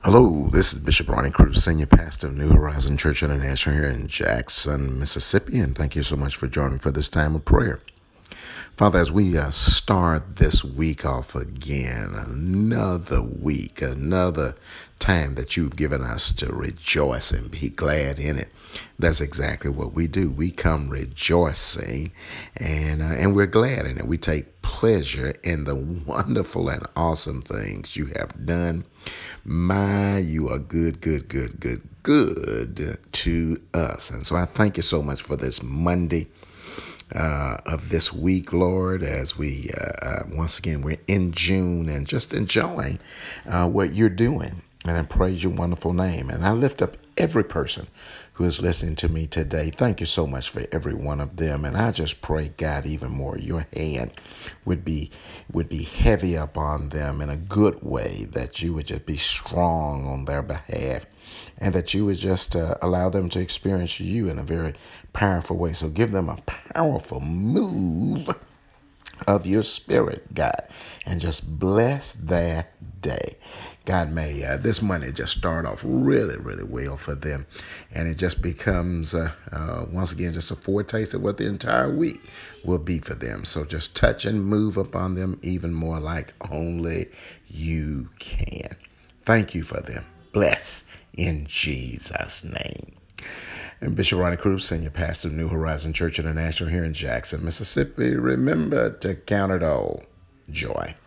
Hello, this is Bishop Ronnie Cruz, Senior Pastor of New Horizon Church International here in Jackson, Mississippi, and thank you so much for joining for this time of prayer. Father, as we start this week off again, another week, another time that you've given us to rejoice and be glad in it. That's exactly what we do. We come rejoicing and we're glad in it. We take pleasure in the wonderful and awesome things you have done. You are good, good, good, good, good to us. And so I thank you so much for this Monday of this week, Lord, as we, once again, we're in June and just enjoying what you're doing. And I praise your wonderful name. And I lift up every person who is listening to me today. Thank you so much for every one of them. And I just pray, God, even more, your hand would be heavy upon them in a good way, that you would just be strong on their behalf, and that you would just allow them to experience you in a very powerful way. So give them a powerful move of your spirit, God, and just bless their day. God, may this Monday just start off really, really well for them. And it just becomes, once again, just a foretaste of what the entire week will be for them. So just touch and move upon them even more like only you can. Thank you for them. Bless in Jesus' name. And Bishop Ronnie Cruz, Senior Pastor of New Horizon Church International here in Jackson, Mississippi. Remember to count it all joy.